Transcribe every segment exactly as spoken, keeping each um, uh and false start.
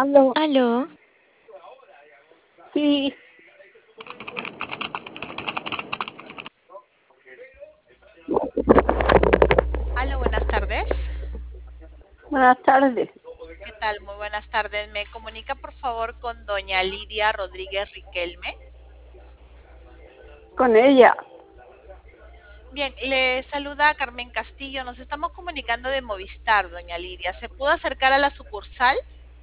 Aló, Aló, sí, Aló, buenas tardes. buenas tardes. ¿Qué tal? Muy buenas tardes. ¿Me comunica por favor con doña Lidia Rodríguez Riquelme? Con ella. Bien, le saluda Carmen Castillo. Nos estamos comunicando de Movistar, doña Lidia. ¿Se pudo acercar a la sucursal?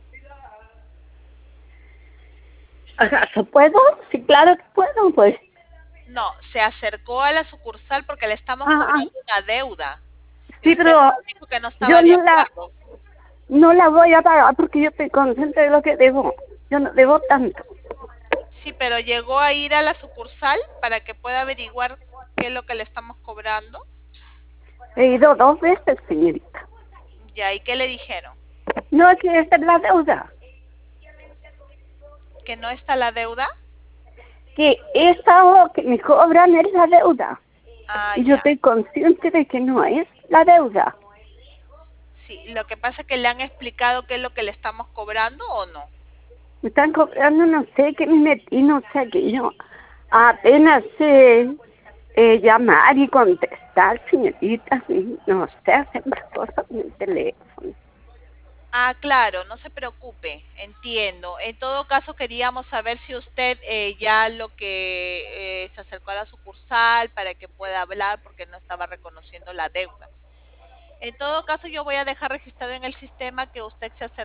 ¿Acaso puedo? Sí, claro que puedo, pues. No, se acercó a la sucursal porque le estamos Ah, ah, cobrando una deuda. Y sí, usted pero nos dijo que no estaba yo de no la, acuerdo. no la voy a pagar porque yo estoy consciente de lo que debo. Yo no debo tanto. Sí, pero llegó a ir a la sucursal para que pueda averiguar qué es lo que le estamos cobrando. He ido dos veces, señorita. Ya, ¿y qué le dijeron? No, es que esta es la deuda. ¿Que no está la deuda? Que esta o que me cobran es la deuda. Ah, Y yo ya. estoy consciente de que no es la deuda. Sí, lo que pasa es que le han explicado qué es lo que le estamos cobrando o no. Me están cobrando, no sé qué me metí, no sé qué yo. Apenas sé eh, llamar y contestar, señorita, y no sé, hacer más cosas en el teléfono. Ah, claro, no se preocupe, entiendo. En todo caso, queríamos saber si usted eh, ya lo que eh, se acercó a la sucursal para que pueda hablar porque no estaba reconociendo la deuda. En todo caso, yo voy a dejar registrado en el sistema que usted se acercó